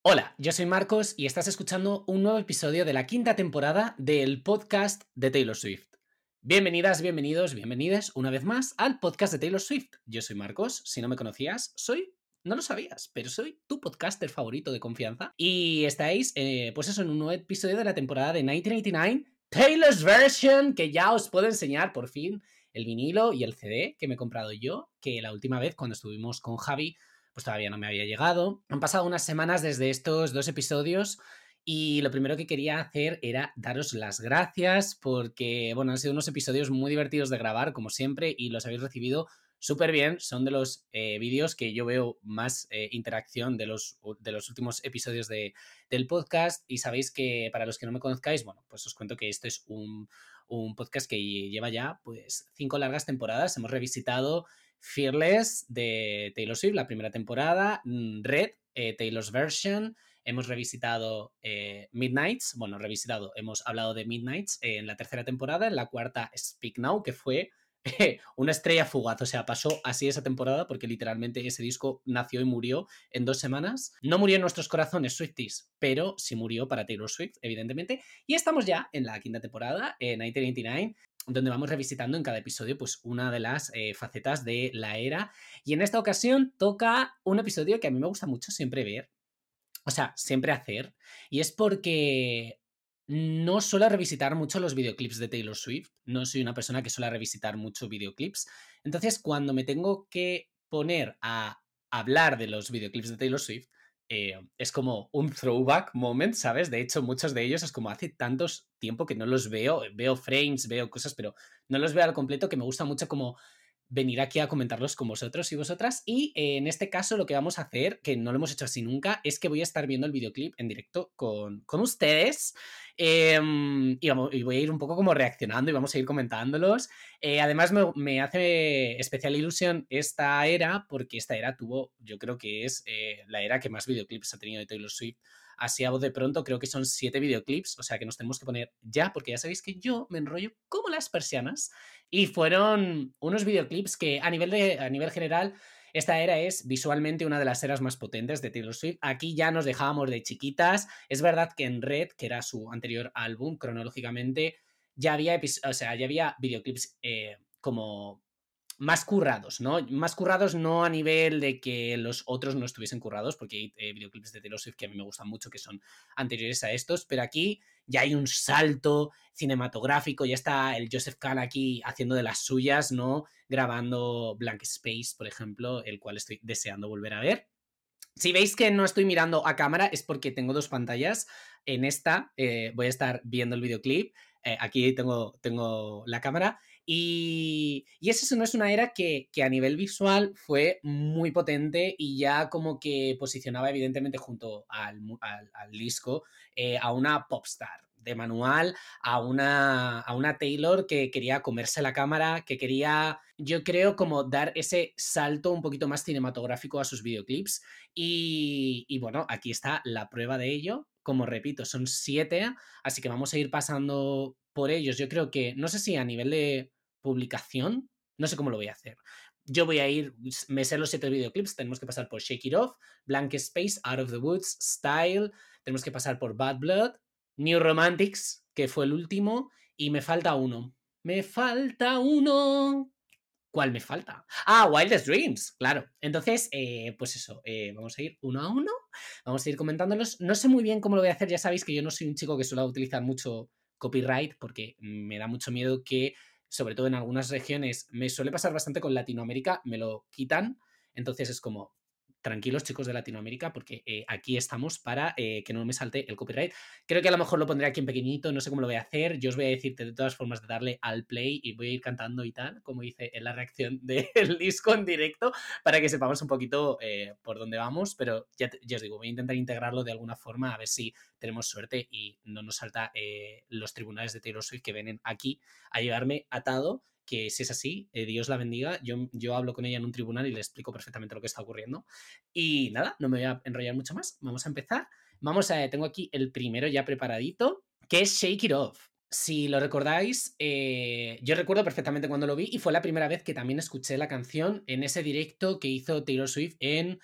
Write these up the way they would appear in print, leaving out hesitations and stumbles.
Hola, yo soy Marcos y estás escuchando un nuevo episodio de la quinta temporada del podcast de Taylor Swift. Bienvenidas, bienvenidos, bienvenidas una vez más al podcast de Taylor Swift. Yo soy Marcos, si no me conocías, no lo sabías, pero soy tu podcaster favorito de confianza. Y estáis, pues eso, en un nuevo episodio de la temporada de 1989, Taylor's Version, que ya os puedo enseñar por fin el vinilo y el CD que me he comprado yo, que la última vez cuando estuvimos con Javi pues todavía no me había llegado. Han pasado unas semanas desde estos dos episodios y lo primero que quería hacer era daros las gracias porque, bueno, han sido unos episodios muy divertidos de grabar, como siempre, y los habéis recibido súper bien. Son de los vídeos que yo veo más interacción de los últimos episodios del podcast. Y sabéis que, para los que no me conozcáis, bueno, pues os cuento que esto es un podcast que lleva ya pues 5 largas temporadas. Hemos revisitado Fearless de Taylor Swift, la primera temporada, Red, Taylor's Version, hemos revisitado Midnights, bueno, hemos hablado de Midnights en la tercera temporada, en la cuarta Speak Now, que fue una estrella fugaz, o sea, pasó así esa temporada porque literalmente ese disco nació y murió en 2 semanas. No murió en nuestros corazones, Swifties, pero sí murió para Taylor Swift, evidentemente. Y estamos ya en la quinta temporada, 1989, donde vamos revisitando en cada episodio pues una de las facetas de la era. Y en esta ocasión toca un episodio que a mí me gusta mucho siempre ver, o sea, siempre hacer, y es porque no suelo revisitar mucho los videoclips de Taylor Swift, no soy una persona que suele revisitar mucho videoclips, entonces cuando me tengo que poner a hablar de los videoclips de Taylor Swift, es como un throwback moment, ¿sabes? De hecho, muchos de ellos es como hace tantos tiempo que no los veo frames, veo cosas, pero no los veo al completo, que me gusta mucho como venir aquí a comentarlos con vosotros y vosotras. Y en este caso lo que vamos a hacer, que no lo hemos hecho así nunca, es que voy a estar viendo el videoclip en directo con ustedes y voy a ir un poco como reaccionando y vamos a ir comentándolos. Además me hace especial ilusión esta era porque esta era tuvo, yo creo que es la era que más videoclips ha tenido de Taylor Swift. Así a voz de pronto creo que son 7 videoclips, o sea que nos tenemos que poner ya, porque ya sabéis que yo me enrollo como las persianas. Y fueron unos videoclips que a nivel general, esta era es visualmente una de las eras más potentes de Taylor Swift. Aquí ya nos dejábamos de chiquitas. Es verdad que en Red, que era su anterior álbum, cronológicamente, ya había videoclips como más currados, ¿no? Más currados no a nivel de que los otros no estuviesen currados, porque hay videoclips de Taylor Swift que a mí me gustan mucho, que son anteriores a estos, pero aquí ya hay un salto cinematográfico, ya está el Joseph Kahn aquí haciendo de las suyas, ¿no? Grabando Blank Space, por ejemplo, el cual estoy deseando volver a ver. Si veis que no estoy mirando a cámara es porque tengo dos pantallas. En esta voy a estar viendo el videoclip. Aquí tengo la cámara. Y eso no es una era que a nivel visual fue muy potente y ya como que posicionaba evidentemente junto al disco a una popstar de manual, a una Taylor que quería comerse la cámara, que quería, yo creo, como dar ese salto un poquito más cinematográfico a sus videoclips. Y bueno, aquí está la prueba de ello. Como repito, son 7, así que vamos a ir pasando por ellos. Yo creo que, no sé si a nivel de publicación, no sé cómo lo voy a hacer. Yo voy a ir, me sé los 7 videoclips, tenemos que pasar por Shake It Off, Blank Space, Out of the Woods, Style, tenemos que pasar por Bad Blood, New Romantics, que fue el último, y me falta uno. Me falta uno. ¿Cuál me falta? Ah, Wildest Dreams, claro. Entonces, pues eso, vamos a ir uno a uno, vamos a ir comentándolos. No sé muy bien cómo lo voy a hacer, ya sabéis que yo no soy un chico que suele utilizar mucho copyright porque me da mucho miedo que, sobre todo en algunas regiones, me suele pasar bastante con Latinoamérica, me lo quitan, entonces es como, tranquilos chicos de Latinoamérica porque aquí estamos para que no me salte el copyright. Creo que a lo mejor lo pondré aquí en pequeñito, no sé cómo lo voy a hacer. Yo os voy a decirte de todas formas de darle al play y voy a ir cantando y tal, como hice en la reacción del disco en directo, para que sepamos un poquito por dónde vamos. Pero ya os digo, voy a intentar integrarlo de alguna forma a ver si tenemos suerte y no nos salta los tribunales de Taylor Swift que vienen aquí a llevarme atado. Que si es así, Dios la bendiga. Yo hablo con ella en un tribunal y le explico perfectamente lo que está ocurriendo. Y nada, no me voy a enrollar mucho más. Vamos a empezar. Tengo aquí el primero ya preparadito, que es Shake It Off. Si lo recordáis, yo recuerdo perfectamente cuando lo vi y fue la primera vez que también escuché la canción en ese directo que hizo Taylor Swift en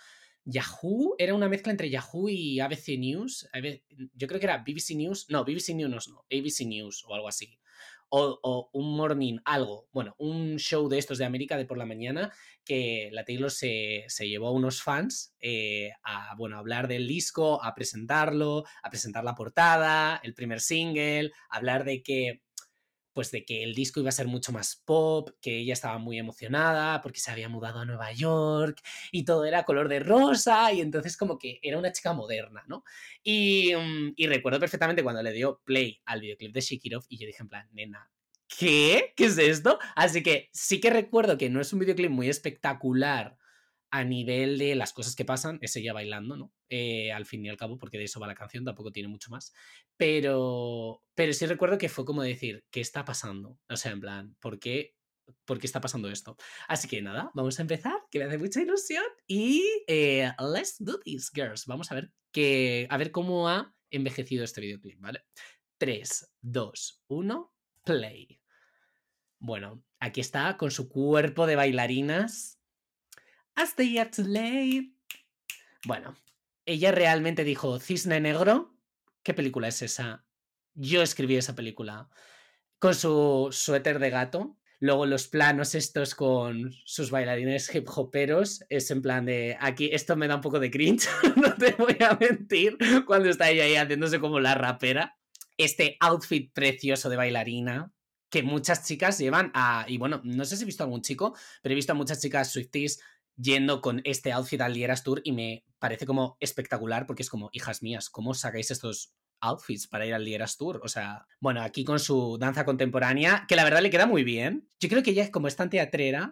Yahoo era una mezcla entre Yahoo y ABC News. Yo creo que era BBC News. No, BBC News no. ABC News o algo así. O un morning, algo. Bueno, un show de estos de América de por la mañana que la Taylor se llevó a unos fans a hablar del disco, a presentarlo, a presentar la portada, el primer single, hablar de que el disco iba a ser mucho más pop, que ella estaba muy emocionada porque se había mudado a Nueva York y todo era color de rosa y entonces como que era una chica moderna, ¿no? Y recuerdo perfectamente cuando le dio play al videoclip de Shake It Off y yo dije en plan, nena, ¿qué? ¿Qué es esto? Así que sí que recuerdo que no es un videoclip muy espectacular a nivel de las cosas que pasan, es ella bailando, ¿no? Al fin y al cabo, porque de eso va la canción, tampoco tiene mucho más. Pero sí recuerdo que fue como decir, ¿qué está pasando? O sea, en plan, ¿por qué está pasando esto? Así que nada, vamos a empezar, que me hace mucha ilusión. Y let's do this, girls. Vamos a ver cómo ha envejecido este videoclip, ¿vale? 3, 2, 1, play. Bueno, aquí está con su cuerpo de bailarinas. I stay up too late. Bueno, ella realmente dijo, Cisne Negro, ¿qué película es esa? Yo escribí esa película con su suéter de gato. Luego los planos estos con sus bailarines hip hoperos, es en plan de, aquí esto me da un poco de cringe, no te voy a mentir, cuando está ella ahí haciéndose como la rapera. Este outfit precioso de bailarina que muchas chicas llevan y bueno, no sé si he visto a algún chico, pero he visto a muchas chicas Swifties yendo con este outfit al Eras Tour y me parece como espectacular porque es como, hijas mías, ¿cómo sacáis estos outfits para ir al Eras Tour? O sea, bueno, aquí con su danza contemporánea, que la verdad le queda muy bien. Yo creo que ella es como es tan teatrera.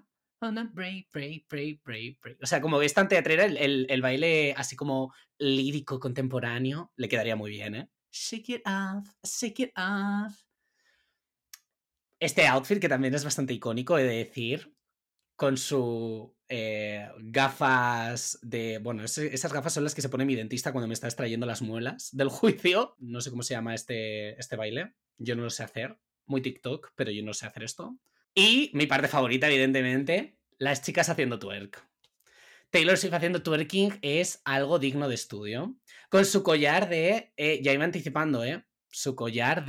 O sea, como es tan teatrera, el baile así como lírico contemporáneo le quedaría muy bien, ¿eh? Shake it off, shake it off. Este outfit que también es bastante icónico, he de decir, con su gafas de... Bueno, esas gafas son las que se pone mi dentista cuando me está extrayendo las muelas del juicio. No sé cómo se llama este baile. Yo no lo sé hacer. Muy TikTok, pero yo no sé hacer esto. Y mi parte favorita, evidentemente, las chicas haciendo twerk. Taylor Swift haciendo twerking es algo digno de estudio. Con su collar de... ya iba anticipando, ¿eh? Su collar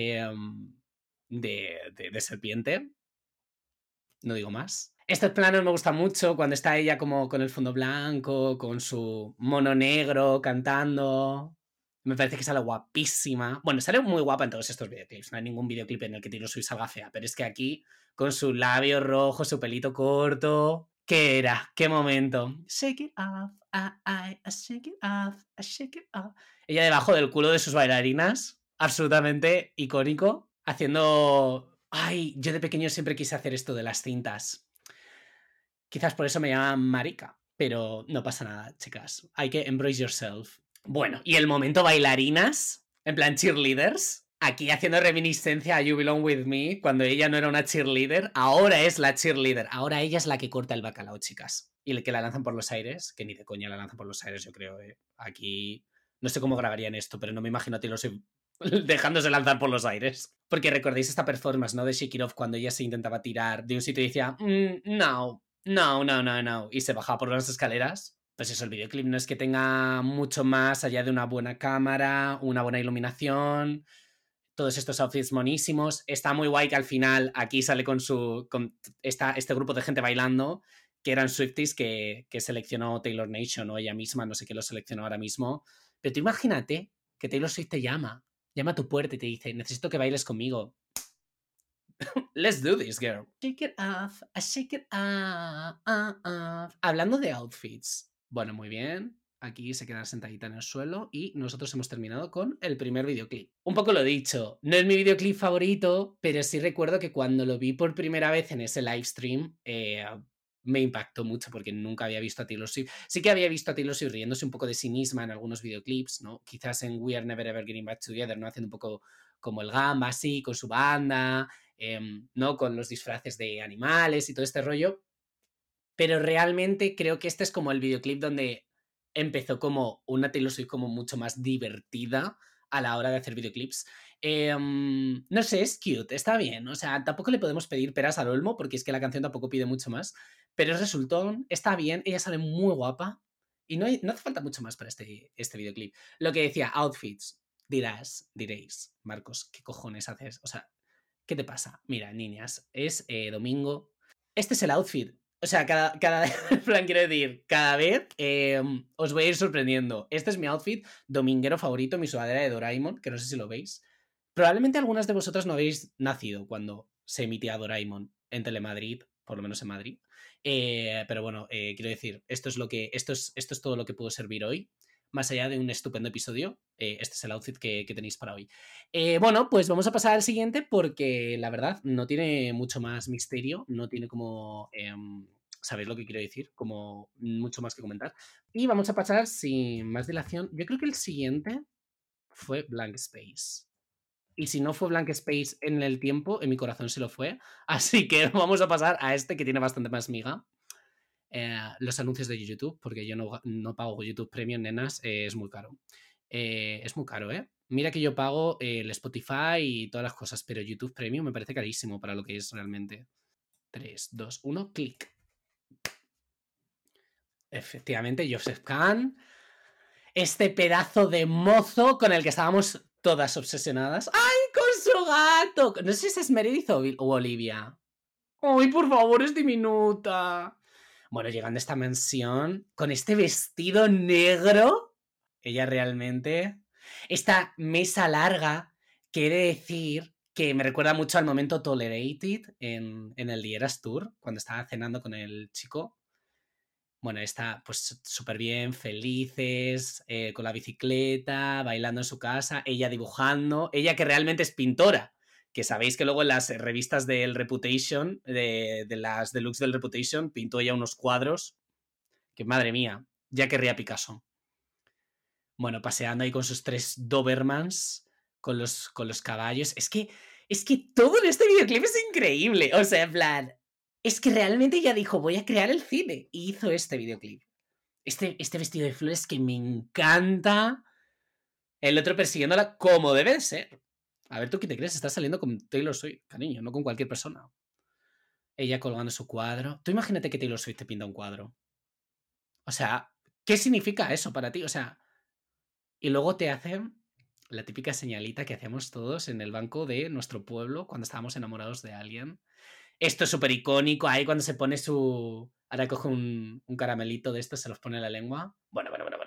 de serpiente. No digo más. Estos planos me gustan mucho cuando está ella como con el fondo blanco, con su mono negro cantando. Me parece que sale guapísima. Bueno, sale muy guapa en todos estos videoclips. No hay ningún videoclip en el que Taylor Swift salga fea, pero es que aquí, con su labio rojo, su pelito corto... ¿Qué era? ¿Qué momento? Shake it off, I shake it off, I shake it off. Ella debajo del culo de sus bailarinas, absolutamente icónico, haciendo... Ay, yo de pequeño siempre quise hacer esto de las cintas. Quizás por eso me llaman marica, pero no pasa nada, chicas. Hay que embrace yourself. Bueno, y el momento bailarinas, en plan cheerleaders, aquí haciendo reminiscencia a You Belong With Me, cuando ella no era una cheerleader, ahora es la cheerleader, ahora ella es la que corta el bacalao, chicas. Y el que la lanzan por los aires, que ni de coña la lanzan por los aires, yo creo. Aquí no sé cómo grabarían esto, pero no me imagino a Taylor Swift dejándose lanzar por los aires. Porque recordéis esta performance, ¿no? De Shake It Off cuando ella se intentaba tirar de un sitio y decía, no. Y se bajaba por las escaleras. Pues eso, el videoclip no es que tenga mucho más allá de una buena cámara, una buena iluminación, todos estos outfits monísimos. Está muy guay que al final aquí sale con este grupo de gente bailando, que eran Swifties que seleccionó Taylor Nation o ella misma, no sé qué lo seleccionó ahora mismo. Pero tú imagínate que Taylor Swift te llama a tu puerta y te dice, necesito que bailes conmigo. Let's do this, girl. Shake it off, shake it off. Hablando de outfits. Bueno, muy bien. Aquí se queda sentadita en el suelo y nosotros hemos terminado con el primer videoclip. Un poco lo dicho, no es mi videoclip favorito, pero sí recuerdo que cuando lo vi por primera vez en ese livestream, me impactó mucho porque nunca había visto a Taylor Swift. Sí que había visto a Taylor Swift riéndose un poco de sí misma en algunos videoclips, ¿no? Quizás en We Are Never Ever Getting Back Together, ¿no? Haciendo un poco como el gamba así, con su banda, ¿no? Con los disfraces de animales y todo este rollo. Pero realmente creo que este es como el videoclip donde empezó como una Taylor Swift como mucho más divertida a la hora de hacer videoclips. No sé, es cute, está bien. O sea, tampoco le podemos pedir peras al olmo porque es que la canción tampoco pide mucho más. Pero es resultón, está bien, ella sale muy guapa Y no hace falta mucho más para este videoclip. Lo que decía, outfits. Diréis, Marcos, ¿qué cojones haces? O sea, ¿qué te pasa? Mira, niñas, es domingo. Este es el outfit. O sea, cada en plan, quiero decir, cada vez os voy a ir sorprendiendo. Este es mi outfit dominguero favorito, mi sudadera de Doraemon, que no sé si lo veis. Probablemente algunas de vosotras no habéis nacido cuando se emitía Doraemon en Telemadrid, por lo menos en Madrid. Pero bueno, quiero decir, esto es todo lo que puedo servir hoy. Más allá de un estupendo episodio, este es el outfit que tenéis para hoy. Bueno, pues vamos a pasar al siguiente porque la verdad no tiene mucho más misterio, no tiene como... ¿sabéis lo que quiero decir? Como mucho más que comentar. Y vamos a pasar sin más dilación. Yo creo que el siguiente fue Blank Space. Y si no fue Blank Space en el tiempo, en mi corazón se lo fue. Así que vamos a pasar a este que tiene bastante más miga. Los anuncios de YouTube, porque yo no pago YouTube Premium, nenas, es muy caro. Es muy caro, ¿eh? Mira que yo pago el Spotify y todas las cosas, pero YouTube Premium me parece carísimo para lo que es realmente. 3, 2, 1, clic. Efectivamente, Joseph Kahn. Este pedazo de mozo con el que estábamos todas obsesionadas. ¡Ay, con su gato! No sé si es Meredith o Olivia. ¡Ay, por favor, es diminuta! Bueno, llegando a esta mansión, con este vestido negro, ella realmente... Esta mesa larga quiere decir que me recuerda mucho al momento Tolerated en el The Eras Tour, cuando estaba cenando con el chico. Bueno, está pues súper bien, felices, con la bicicleta, bailando en su casa, ella dibujando, ella que realmente es pintora, que sabéis que luego en las revistas del Reputation, de las deluxe del Reputation, pintó ella unos cuadros que, madre mía, ya querría Picasso. Bueno, paseando ahí con sus 3 Dobermans, con los caballos. Es que todo en este videoclip es increíble. O sea, en plan, es que realmente ella dijo, voy a crear el cine. Y hizo este videoclip. Este vestido de flores que me encanta. El otro persiguiéndola como debe de ser. A ver, ¿tú qué te crees? Estás saliendo con Taylor Swift, cariño, no con cualquier persona. Ella colgando su cuadro. Tú imagínate que Taylor Swift te pinta un cuadro. O sea, ¿qué significa eso para ti? O sea, y luego te hacen la típica señalita que hacemos todos en el banco de nuestro pueblo cuando estábamos enamorados de alguien. Esto es súper icónico. Ahí cuando se pone su... Ahora coge un caramelito de estos, se los pone en la lengua. Bueno.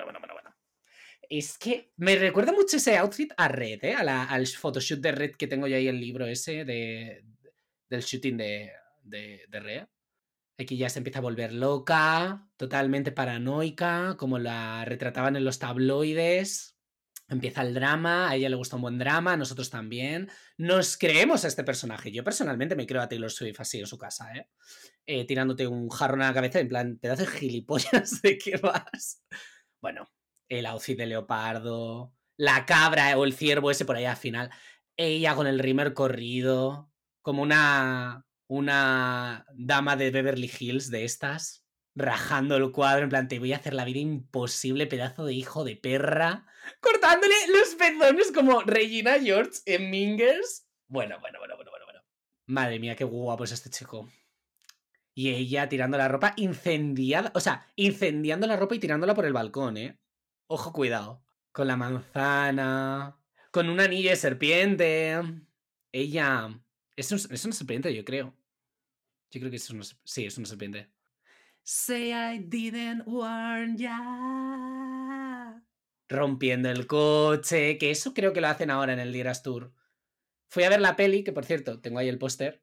Es que me recuerda mucho ese outfit a Red, ¿eh? Al photoshoot de Red que tengo yo ahí el libro ese del shooting de Red. Aquí ya se empieza a volver loca, totalmente paranoica, como la retrataban en los tabloides. Empieza el drama, a ella le gusta un buen drama, a nosotros también. Nos creemos a este personaje. Yo personalmente me creo a Taylor Swift así en su casa, ¿eh? Tirándote un jarrón a la cabeza, en plan, pedazo de gilipollas de qué vas. Bueno, el outfit de leopardo, la cabra o el ciervo ese por ahí al final. Ella con el rímel corrido, como una dama de Beverly Hills de estas, rajando el cuadro, en plan, te voy a hacer la vida imposible, pedazo de hijo de perra, cortándole los pezones como Regina George en Mingers. Bueno. Madre mía, qué guapo es este chico. Y ella tirando la ropa incendiada, o sea, incendiando la ropa y tirándola por el balcón, ¿eh? Ojo, cuidado. Con la manzana, con un anillo de serpiente. Ella... Es una serpiente, yo creo. Yo creo que sí, es una serpiente. Say I didn't warn ya. Rompiendo el coche, que eso creo que lo hacen ahora en el Eras Tour. Fui a ver la peli, que por cierto, tengo ahí el póster.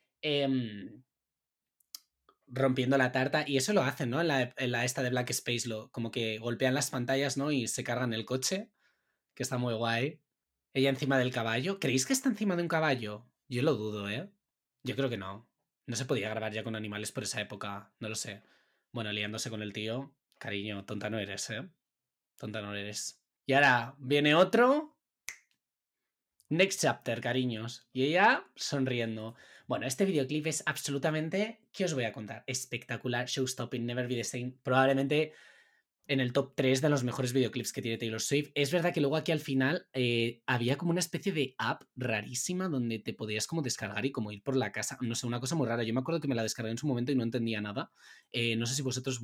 Rompiendo la tarta, y eso lo hacen, ¿no? En la esta de Black Space, como que golpean las pantallas, ¿no? Y se cargan el coche, que está muy guay. Ella encima del caballo. ¿Creéis que está encima de un caballo? Yo lo dudo, ¿eh? Yo creo que no. No se podía grabar ya con animales por esa época, no lo sé. Bueno, liándose con el tío. Cariño, tonta no eres, ¿eh? Tonta no eres. Y ahora viene otro. Next chapter, cariños. Y ella sonriendo. Bueno, este videoclip es absolutamente... ¿Qué os voy a contar? Espectacular, showstopping, never be the same. Probablemente en el top 3 de los mejores videoclips que tiene Taylor Swift. Es verdad que luego aquí al final había como una especie de app rarísima donde te podías como descargar y como ir por la casa. No sé, una cosa muy rara. Yo me acuerdo que me la descargué en su momento y no entendía nada. No sé si vosotros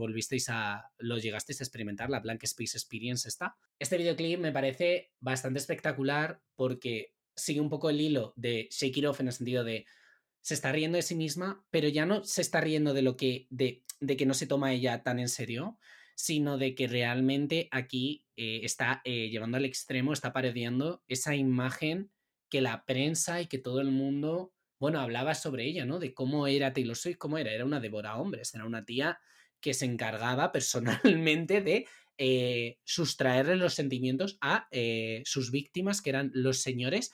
lo llegasteis a experimentar, la Blank Space Experience esta. Este videoclip me parece bastante espectacular porque sigue un poco el hilo de Shake It Off en el sentido de se está riendo de sí misma, pero ya no se está riendo de lo que de que no se toma ella tan en serio, sino de que realmente aquí está llevando al extremo, está parodiando esa imagen que la prensa y que todo el mundo, bueno, hablaba sobre ella, ¿no? De cómo era Taylor Swift, cómo era una devora hombres, era una tía que se encargaba personalmente de sustraerle los sentimientos a sus víctimas, que eran los señores,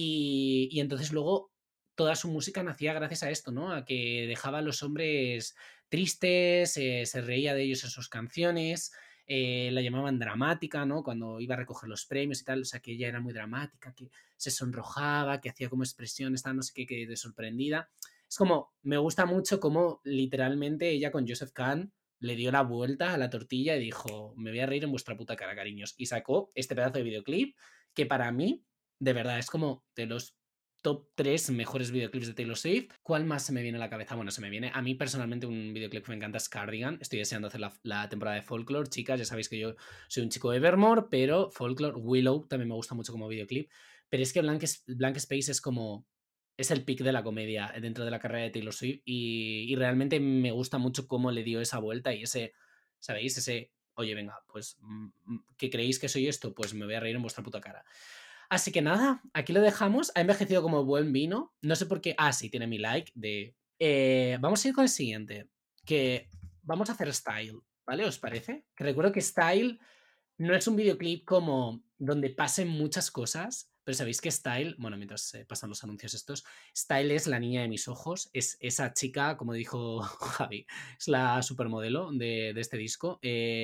y entonces luego toda su música nacía gracias a esto, ¿no? A que dejaba a los hombres tristes, se reía de ellos en sus canciones, la llamaban dramática, ¿no? Cuando iba a recoger los premios y tal, o sea, que ella era muy dramática, que se sonrojaba, que hacía como expresiones, tal, no sé qué, que de sorprendida. Es como, me gusta mucho cómo literalmente ella con Joseph Kahn le dio la vuelta a la tortilla y dijo, me voy a reír en vuestra puta cara, cariños. Y sacó este pedazo de videoclip que para mí, de verdad, es como de los top 3 mejores videoclips de Taylor Swift. ¿Cuál más se me viene a la cabeza? Bueno, se me viene a mí personalmente un videoclip que me encanta, es Cardigan. Estoy deseando hacer la temporada de Folklore, chicas. Ya sabéis que yo soy un chico de Evermore, pero Folklore, Willow también me gusta mucho como videoclip. Pero es que Blank Space es como... Es el pick de la comedia dentro de la carrera de Taylor Swift y realmente me gusta mucho cómo le dio esa vuelta y ese, ¿sabéis? Ese, oye, venga, pues, ¿qué creéis que soy esto? Pues me voy a reír en vuestra puta cara. Así que nada, aquí lo dejamos. Ha envejecido como buen vino. No sé por qué. Ah, sí, tiene mi like de. Vamos a ir con el siguiente. Que vamos a hacer Style, ¿vale? ¿Os parece? Que recuerdo que Style no es un videoclip como donde pasen muchas cosas, pero sabéis que Style, bueno, mientras pasan los anuncios estos, Style es la niña de mis ojos, es esa chica, como dijo Javi, es la supermodelo de este disco.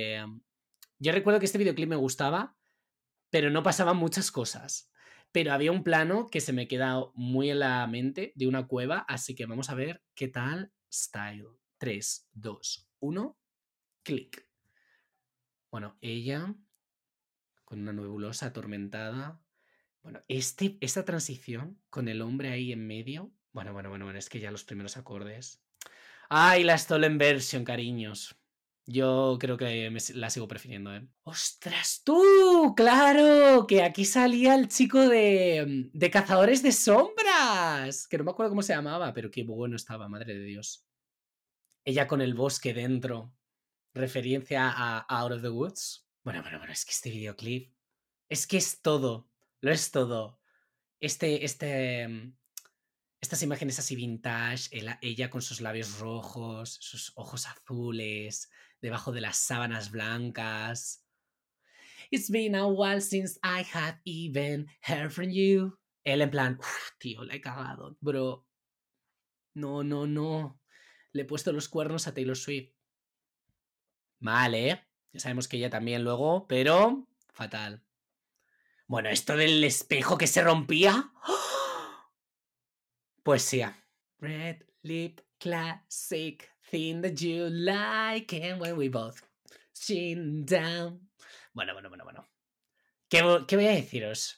Yo recuerdo que este videoclip me gustaba, pero no pasaban muchas cosas. Pero había un plano que se me queda muy en la mente de una cueva, así que vamos a ver qué tal Style. 3, 2, 1, clic. Bueno, ella con una nebulosa atormentada. Bueno, esta transición con el hombre ahí en medio. Bueno, es que ya los primeros acordes. ¡Ay, la Stolen Version, cariños! Yo creo que la sigo prefiriendo, ¿eh? ¡Ostras, tú! ¡Claro! Que aquí salía el chico de Cazadores de Sombras. Que no me acuerdo cómo se llamaba, pero qué bueno estaba, madre de Dios. Ella con el bosque dentro. Referencia a Out of the Woods. Bueno, es que este videoclip. Es que es todo. Lo es todo. Estas imágenes así vintage, ella con sus labios rojos, sus ojos azules, debajo de las sábanas blancas. It's been a while since I had even heard from you. Él en plan, tío, la he cagado, bro. No. Le he puesto los cuernos a Taylor Swift. Mal, ¿eh? Ya sabemos que ella también luego, pero fatal. Bueno, esto del espejo que se rompía. Poesía. Red lip classic thing that you like and when we both chin down. Bueno. ¿Qué voy a deciros?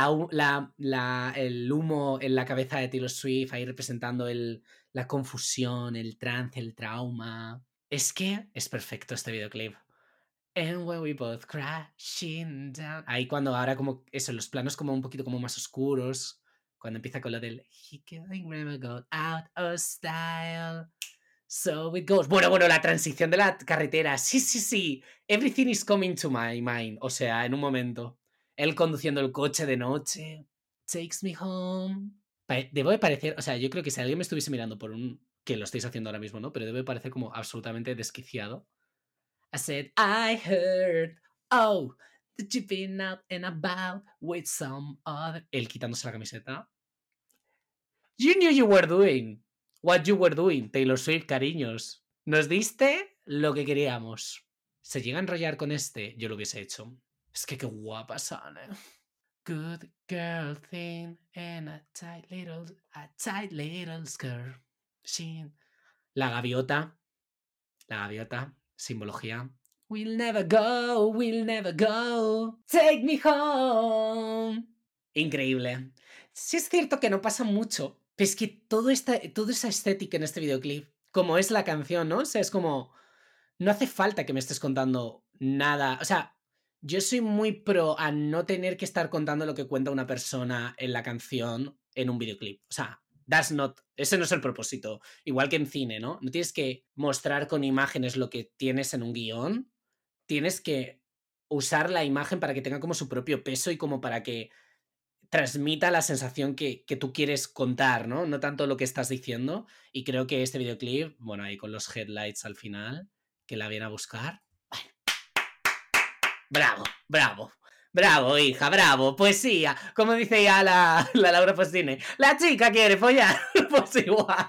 El humo en la cabeza de Taylor Swift ahí representando la confusión, el trance, el trauma. Es que es perfecto este videoclip. And when we both crashing down. Ahí cuando ahora como eso, los planos como un poquito como más oscuros. Cuando empieza con lo del He can never go out of style. So it goes. Bueno, la transición de la carretera. Sí. Everything is coming to my mind. O sea, en un momento. Él conduciendo el coche de noche. Takes me home. Debo de parecer, o sea, yo creo que si alguien me estuviese mirando por un... que lo estáis haciendo ahora mismo, ¿no? Pero debe parecer como absolutamente desquiciado. I said, I heard, oh, that you've been out and about with some other... Él quitándose la camiseta. You knew you were doing what you were doing, Taylor Swift, cariños. Nos diste lo que queríamos. ¿Se llega a enrollar con este? Yo lo hubiese hecho. Es que qué guapa sale. Good girl thing and a tight little skirt. La gaviota, simbología. We'll never go, take me home. Increíble. Sí es cierto que no pasa mucho, pero es que toda esa estética en este videoclip, como es la canción, ¿no? O sea, es como, no hace falta que me estés contando nada. O sea, yo soy muy pro a no tener que estar contando lo que cuenta una persona en la canción en un videoclip. O sea, ese no es el propósito. Igual que en cine, ¿no? No tienes que mostrar con imágenes lo que tienes en un guión. Tienes que usar la imagen para que tenga como su propio peso y como para que transmita la sensación que tú quieres contar, ¿no? No tanto lo que estás diciendo. Y creo que este videoclip, bueno, ahí con los headlights al final, que la viene a buscar. Bravo, bravo. Bravo, hija, bravo. Poesía. Como dice ya la Laura Pausini. La chica quiere follar. Pues igual.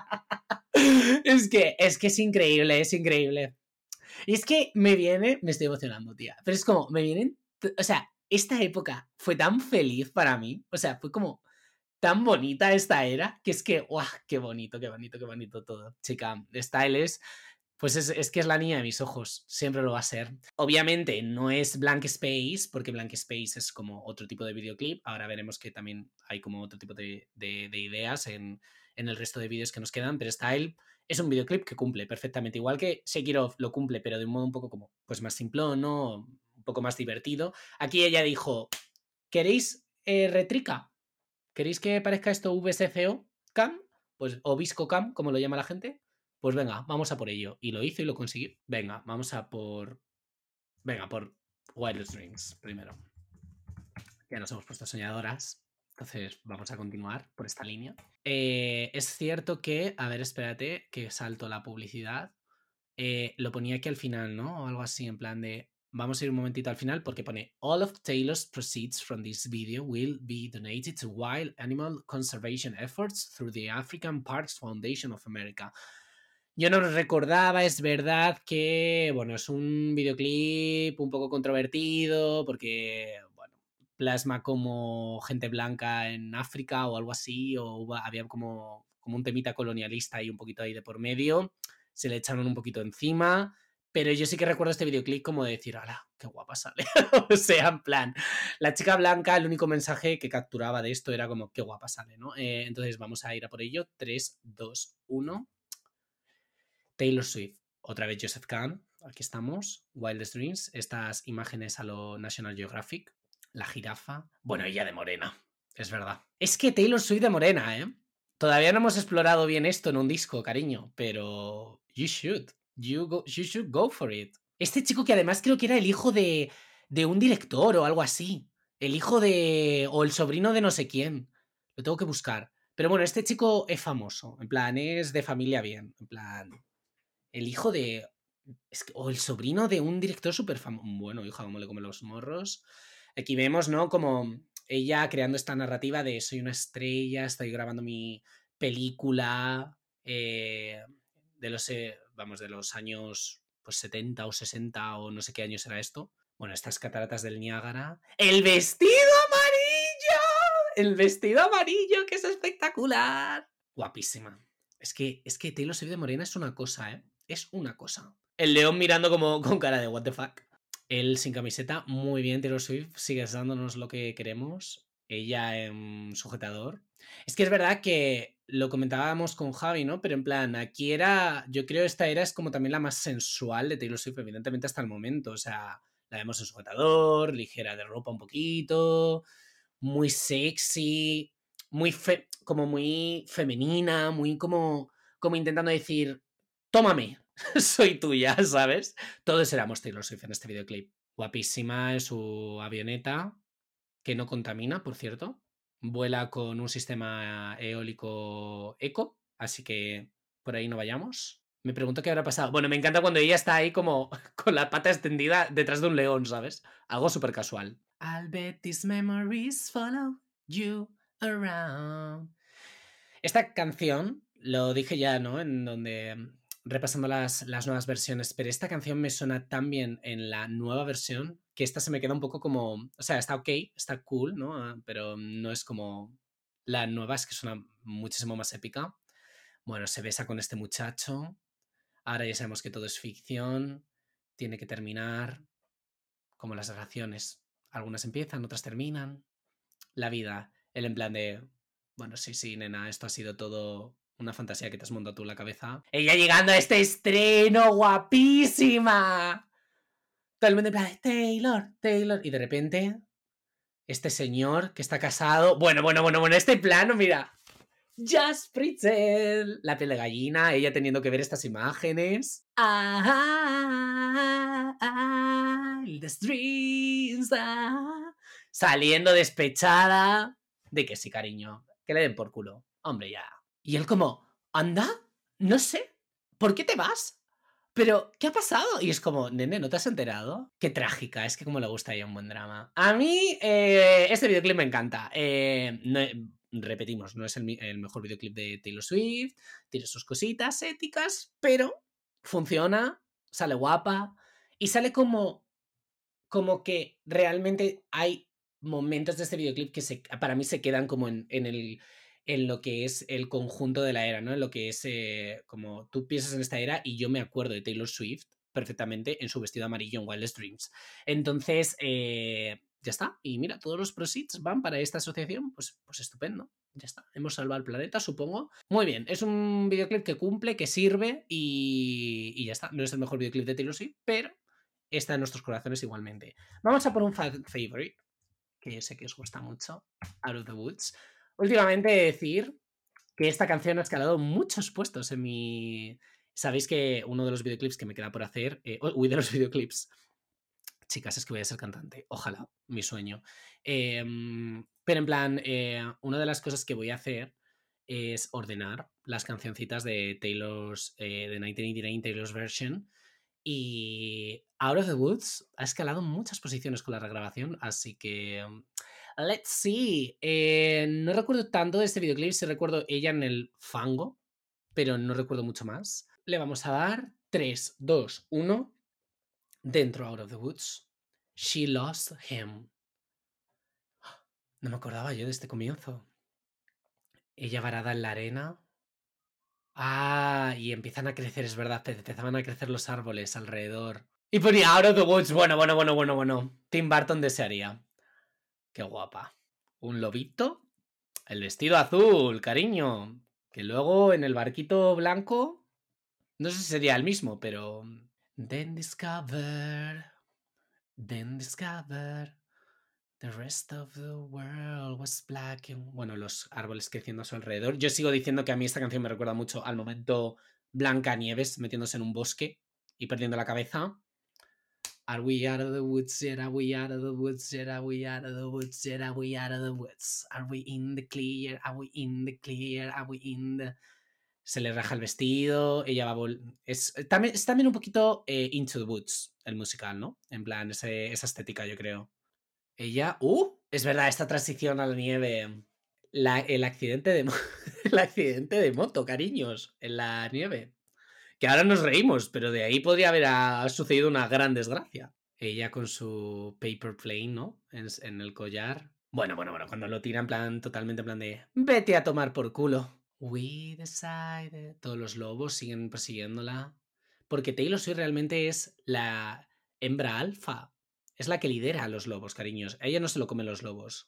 Es que es increíble, es increíble. Y es que me estoy emocionando, tía. Pero es como, me vienen, o sea, esta época fue tan feliz para mí. O sea, fue como tan bonita esta era, que es que, ¡guau! Qué bonito, qué bonito, qué bonito todo. Chica, Style pues es que es la niña de mis ojos, siempre lo va a ser. Obviamente no es Blank Space, porque Blank Space es como otro tipo de videoclip. Ahora veremos que también hay como otro tipo de ideas en el resto de vídeos que nos quedan, pero Style es un videoclip que cumple perfectamente, igual que Sekiro lo cumple, pero de un modo un poco como, pues más simplón, ¿no? Un poco más divertido. Aquí ella dijo, ¿queréis retrica? ¿Queréis que parezca esto VSCO Cam? Pues, o Visco Cam, como lo llama la gente. Pues venga, vamos a por ello. Y lo hizo y lo consiguió. Venga, vamos a por. Venga, por Wildest Dreams primero. Ya nos hemos puesto soñadoras. Entonces vamos a continuar por esta línea. Es cierto que. A ver, espérate, que salto la publicidad. Lo ponía aquí al final, ¿no? O algo así, en plan de. Vamos a ir un momentito al final porque pone All of Taylor's proceeds from this video will be donated to wild animal conservation efforts through the African Parks Foundation of America. Yo no lo recordaba, es verdad que, bueno, es un videoclip un poco controvertido porque, bueno, plasma como gente blanca en África o algo así, o había como un temita colonialista ahí un poquito ahí de por medio, se le echaron un poquito encima, pero yo sí que recuerdo este videoclip como de decir, ¡hala, qué guapa sale! O sea, en plan, la chica blanca, el único mensaje que capturaba de esto era como, qué guapa sale, ¿no? Entonces vamos a ir a por ello, 3, 2, 1... Taylor Swift, otra vez Joseph Kahn, aquí estamos, Wildest Dreams, estas imágenes a lo National Geographic, la jirafa, bueno, ella de morena, es verdad. Es que Taylor Swift de morena, ¿eh? Todavía no hemos explorado bien esto en un disco, cariño, pero you should go for it. Este chico que además creo que era el hijo de un director o algo así, el hijo de, o el sobrino de no sé quién, lo tengo que buscar. Pero bueno, este chico es famoso, en plan, es de familia bien, en plan, el hijo de. O el sobrino de un director súper famoso. Bueno, hija, cómo le come los morros. Aquí vemos, ¿no? Como ella creando esta narrativa de soy una estrella, estoy grabando mi película de los, vamos, de los años pues 70 o 60 o no sé qué años era esto. Bueno, estas cataratas del Niágara. ¡El vestido amarillo! ¡El vestido amarillo, que es espectacular! Guapísima. Es que Taylor Swift de morena es una cosa, ¿eh? Es una cosa. El león mirando como con cara de what the fuck. Él sin camiseta, muy bien, Taylor Swift, sigues dándonos lo que queremos. Ella en sujetador. Es que es verdad que lo comentábamos con Javi, ¿no? Pero en plan, aquí era, yo creo esta era es como también la más sensual de Taylor Swift, evidentemente hasta el momento. O sea, la vemos en sujetador, ligera de ropa un poquito, muy sexy, como muy femenina, muy como intentando decir, tómame, soy tuya, ¿sabes? Todos éramos Taylor Swift en este videoclip. Guapísima en su avioneta, que no contamina, por cierto. Vuela con un sistema eólico eco, así que por ahí no vayamos. Me pregunto qué habrá pasado. Bueno, me encanta cuando ella está ahí como con la pata extendida detrás de un león, ¿sabes? Algo súper casual. I'll bet these memories follow you around. Esta canción, lo dije ya, ¿no? En donde repasando las nuevas versiones, pero esta canción me suena tan bien en la nueva versión que esta se me queda un poco como, o sea, está ok, está cool, ¿no? Pero no es como la nueva, es que suena muchísimo más épica. Bueno, se besa con este muchacho, ahora ya sabemos que todo es ficción, tiene que terminar como las relaciones. Algunas empiezan, otras terminan. La vida, el en plan de, bueno, sí, nena, esto ha sido todo una fantasía que te has montado tú en la cabeza. Ella llegando a este estreno, guapísima. Todo el mundo en plan, Taylor. Y de repente, este señor que está casado. Bueno, este plano, mira. Just pretend. La piel de gallina, ella teniendo que ver estas imágenes. The streams. Saliendo despechada. De que sí, cariño. Que le den por culo. Hombre, ya. Y él como, anda, no sé. ¿Por qué te vas? Pero, ¿qué ha pasado? Y es como, nene, ¿no te has enterado? Qué trágica, es que como le gusta a ella un buen drama. A mí, este videoclip me encanta. Repetimos, no es el mejor videoclip de Taylor Swift, tiene sus cositas éticas, pero funciona, sale guapa y sale como que realmente hay momentos de este videoclip que para mí se quedan como en lo que es el conjunto de la era, ¿no? En lo que es como tú piensas en esta era y yo me acuerdo de Taylor Swift perfectamente en su vestido amarillo en Wildest Dreams. Entonces, ya está. Y mira, todos los proceeds van para esta asociación, pues estupendo. Ya está. Hemos salvado el planeta, supongo. Muy bien. Es un videoclip que cumple, que sirve y ya está. No es el mejor videoclip de Taylor Swift, pero está en nuestros corazones igualmente. Vamos a por un fan favorite, que yo sé que os gusta mucho, Out of the Woods. Últimamente decir que esta canción ha escalado muchos puestos en mi... Sabéis que uno de los videoclips que me queda por hacer... de los videoclips. Chicas, es que voy a ser cantante. Ojalá, mi sueño. Pero en plan, una de las cosas que voy a hacer es ordenar las cancioncitas de Taylor's... de 1989 Taylor's Version. Y Out of the Woods ha escalado muchas posiciones con la regrabación, así que... Let's see. No recuerdo tanto de este videoclip, sí recuerdo ella en el fango, pero no recuerdo mucho más. Le vamos a dar 3, 2, 1. Dentro Out of the Woods. She lost him. No me acordaba yo de este comienzo. Ella varada en la arena. Ah, y empiezan a crecer, es verdad, empezaban a crecer los árboles alrededor. Y ponía Out of the Woods. Bueno. Tim Burton desearía. Qué guapa. Un lobito. El vestido azul, cariño. Que luego en el barquito blanco. No sé si sería el mismo, pero. Then discover. The rest of the world was black. Bueno, los árboles creciendo a su alrededor. Yo sigo diciendo que a mí esta canción me recuerda mucho al momento Blancanieves metiéndose en un bosque y perdiendo la cabeza. Are we out of the woods yet? Are we out of the woods yet? Are we out of the woods yet? Are we out of the woods? Are we in the clear? Are we in the clear? Are we in the... Se le raja el vestido, ella va a es también un poquito Into the Woods, el musical, ¿no? En plan, esa estética, yo creo. Ella... Es verdad, esta transición a la nieve. El accidente de... el accidente de moto, cariños, en la nieve. Que ahora nos reímos, pero de ahí podría haber sucedido una gran desgracia. Ella con su paper plane, ¿no? En el collar. Bueno, cuando lo tira en plan, totalmente en plan de... Vete a tomar por culo. We decided... Todos los lobos siguen persiguiéndola. Porque Taylor Swift realmente es la hembra alfa. Es la que lidera a los lobos, cariños. A ella no se lo comen los lobos.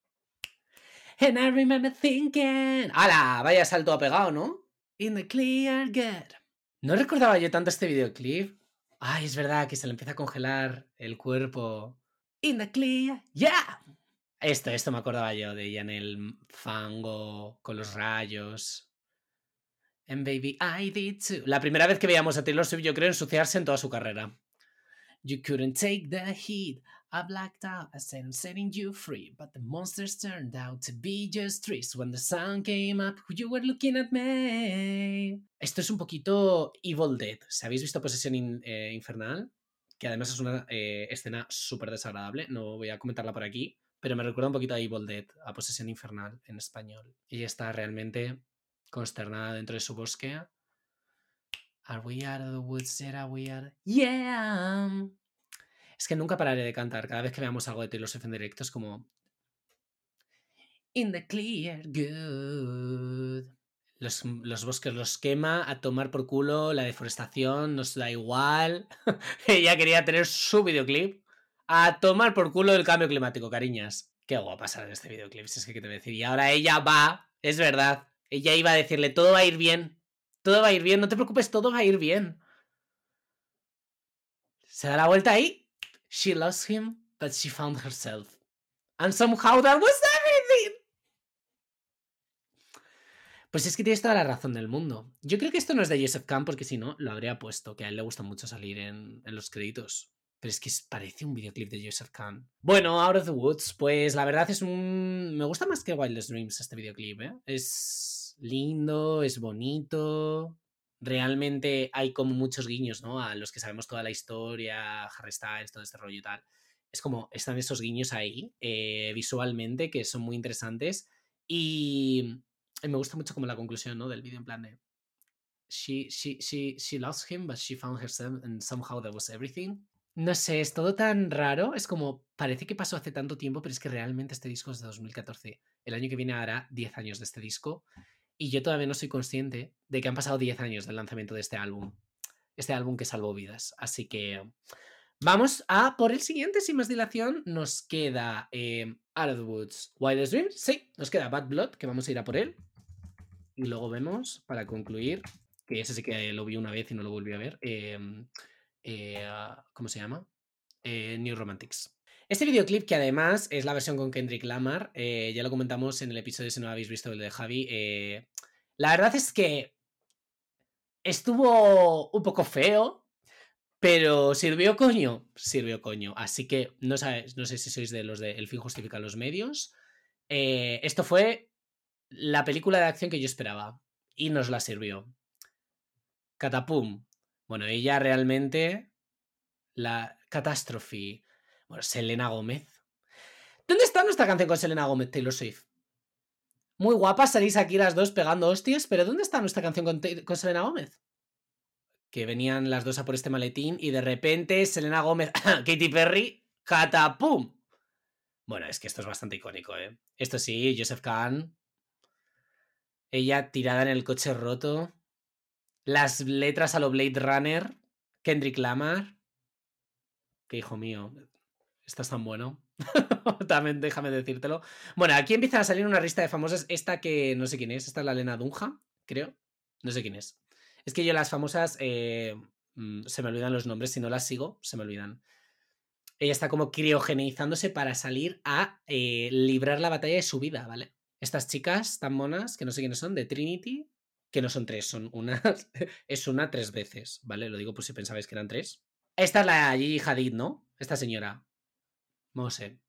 And I remember thinking... ¡Hala! Vaya salto ha pegado, ¿no? In the clear good. No recordaba yo tanto este videoclip. Ay, es verdad que se le empieza a congelar el cuerpo. In the clear, yeah. Esto me acordaba yo de ella en el fango con los rayos. And baby, I did too. La primera vez que veíamos a Taylor Swift, yo creo, ensuciarse en toda su carrera. You couldn't take the heat. I blacked out. I said I'm setting you free. But the monsters turned out to be just trees. When the sun came up, you were looking at me. Esto es un poquito Evil Dead. ¿Se habéis visto Posesión Infernal? Que además es una escena súper desagradable. No voy a comentarla por aquí. Pero me recuerda un poquito a Evil Dead, a Posesión Infernal en español. Ella está realmente consternada dentro de su bosque. Are we out of the woods yet? Are we out? Yeah. Es que nunca pararé de cantar. Cada vez que veamos algo de Taylor Swift en directo es como... In the clear, good. Los bosques los quema, a tomar por culo, la deforestación, nos da igual. Ella quería tener su videoclip. A tomar por culo el cambio climático, cariñas. Qué guapa sale en este videoclip, si es que te voy a decir. Y ahora ella va, es verdad. Ella iba a decirle, todo va a ir bien. Todo va a ir bien, no te preocupes, todo va a ir bien. Se da la vuelta ahí. She lost him, but she found herself. And somehow that was everything. Pues es que tienes toda la razón del mundo. Yo creo que esto no es de Joseph Kahn, porque si no, lo habría puesto, que a él le gusta mucho salir en los créditos. Pero es que parece un videoclip de Joseph Kahn. Bueno, Out of the Woods, pues la verdad es un... Me gusta más que Wildest Dreams este videoclip, ¿eh? Es lindo, es bonito. Realmente hay como muchos guiños, ¿no? A los que sabemos toda la historia, Harry Styles, todo este rollo y tal. Es como, están esos guiños ahí, visualmente, que son muy interesantes. Y me gusta mucho como la conclusión, ¿no? Del vídeo, en plan de... She lost him, but she found herself and somehow that was everything. No sé, es todo tan raro. Es como, parece que pasó hace tanto tiempo, pero es que realmente este disco es de 2014. El año que viene hará 10 años de este disco. Y yo todavía no soy consciente de que han pasado 10 años del lanzamiento de este álbum. Este álbum que salvó vidas. Así que vamos a por el siguiente, sin más dilación. Nos queda Out of the Woods, Wildest Dreams. Sí, nos queda Bad Blood, que vamos a ir a por él. Y luego vemos, para concluir, que ese sí que lo vi una vez y no lo volví a ver. ¿Cómo se llama? New Romantics. Este videoclip, que además es la versión con Kendrick Lamar, ya lo comentamos en el episodio, si no lo habéis visto, el de Javi. La verdad es que estuvo un poco feo, pero sirvió coño. Sirvió coño. Así que no sé si sois de los de El fin justifica los medios. Esto fue la película de acción que yo esperaba. Y nos la sirvió. Catapum. Bueno, ella realmente... La catástrofe. Bueno, Selena Gómez. ¿Dónde está nuestra canción con Selena Gómez, Taylor Swift? Muy guapas, salís aquí las dos pegando hostias, pero ¿dónde está nuestra canción con Selena Gómez? Que venían las dos a por este maletín y de repente Selena Gómez, Katy Perry, catapum. Bueno, es que esto es bastante icónico, ¿eh? Esto sí, Joseph Kahn. Ella tirada en el coche roto. Las letras a lo Blade Runner. Kendrick Lamar. Que hijo mío, estás tan bueno. También déjame decírtelo. Bueno, aquí empieza a salir una lista de famosas. Esta que no sé quién es. Esta es la Lena Dunham, creo. No sé quién es. Es que yo las famosas se me olvidan los nombres. Si no las sigo, se me olvidan. Ella está como criogenizándose para salir a librar la batalla de su vida, ¿vale? Estas chicas tan monas, que no sé quiénes son, de Trinity, que no son tres, son unas. Es una 3 veces, ¿vale? Lo digo por si pensabais que eran 3. Esta es la Gigi Hadid, ¿no? Esta señora. No sé.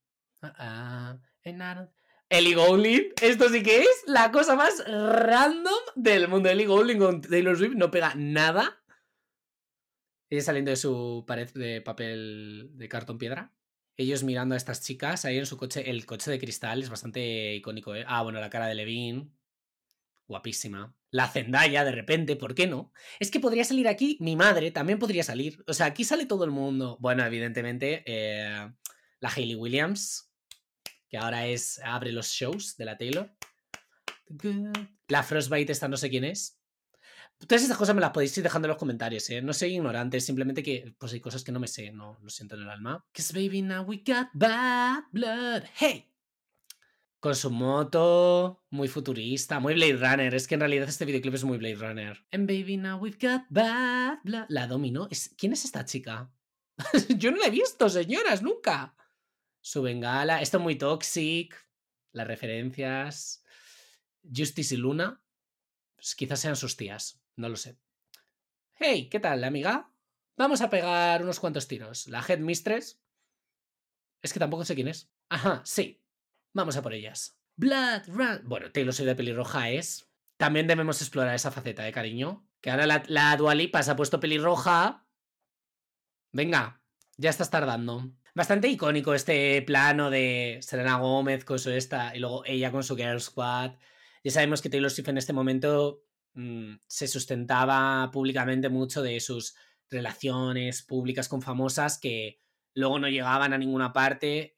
Ellie Goulding. Esto sí que es la cosa más random del mundo. Ellie Goulding con Taylor Swift no pega nada. Ella saliendo de su pared de papel de cartón piedra. Ellos mirando a estas chicas ahí en su coche. El coche de cristal es bastante icónico, ¿eh? Ah, bueno, la cara de Levine. Guapísima. La Zendaya, de repente, ¿por qué no? Es que podría salir aquí mi madre, también podría salir. O sea, aquí sale todo el mundo. Bueno, evidentemente, la Hayley Williams, que ahora abre los shows de la Taylor. La Frostbite, esta no sé quién es. Todas estas cosas me las podéis ir dejando en los comentarios, ¿eh? No soy ignorante, simplemente que pues hay cosas que no me sé, no lo siento en el alma. Cause baby now we got bad blood. Hey. Con su moto, muy futurista, muy Blade Runner. Es que en realidad este videoclip es muy Blade Runner. And baby now we've got bad blood. La Domino. ¿Quién es esta chica? Yo no la he visto, señoras, nunca. Su bengala. Esto es muy toxic. Las referencias. Justice y Luna. Pues quizás sean sus tías. No lo sé. Hey, ¿qué tal, amiga? Vamos a pegar unos cuantos tiros. La Headmistress. Es que tampoco sé quién es. Ajá, sí. Vamos a por ellas. Blood Run. Bueno, Taylor Swift de pelirroja es. También debemos explorar esa faceta, cariño. Que ahora la Dua Lipa se ha puesto pelirroja. Venga, ya estás tardando. Bastante icónico este plano de Selena Gómez con su esta y luego ella con su Girl Squad. Ya sabemos que Taylor Swift en este momento se sustentaba públicamente mucho de sus relaciones públicas con famosas que luego no llegaban a ninguna parte.